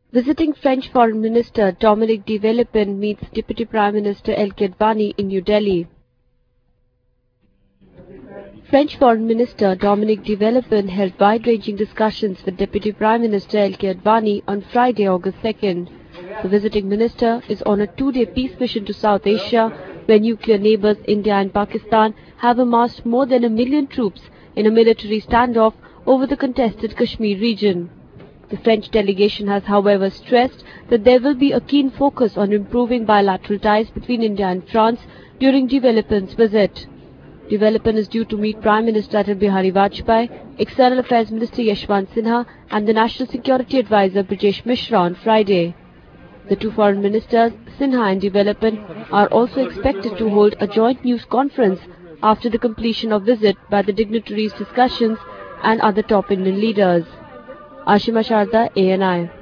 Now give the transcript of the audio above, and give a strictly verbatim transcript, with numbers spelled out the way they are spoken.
Visiting French Foreign Minister Dominique de Villepin meets Deputy Prime Minister L K Advani in New Delhi. French Foreign Minister Dominique de Villepin held wide-ranging discussions with Deputy Prime Minister L K Advani on Friday, August second. The visiting minister is on a two-day peace mission to South Asia, where nuclear neighbors India and Pakistan have amassed more than a million troops in a military standoff over the contested Kashmir region. The French delegation has, however, stressed that there will be a keen focus on improving bilateral ties between India and France during de Villepin's visit. De Villepin is due to meet Prime Minister Atal Bihari Vajpayee, External Affairs Minister Yashwant Sinha and the National Security Advisor Brijesh Mishra on Friday. The two foreign ministers, Sinha and de Villepin, are also expected to hold a joint news conference after the completion of visit by the dignitaries' discussions and other top Indian leaders. Ashima Sharda, A N I.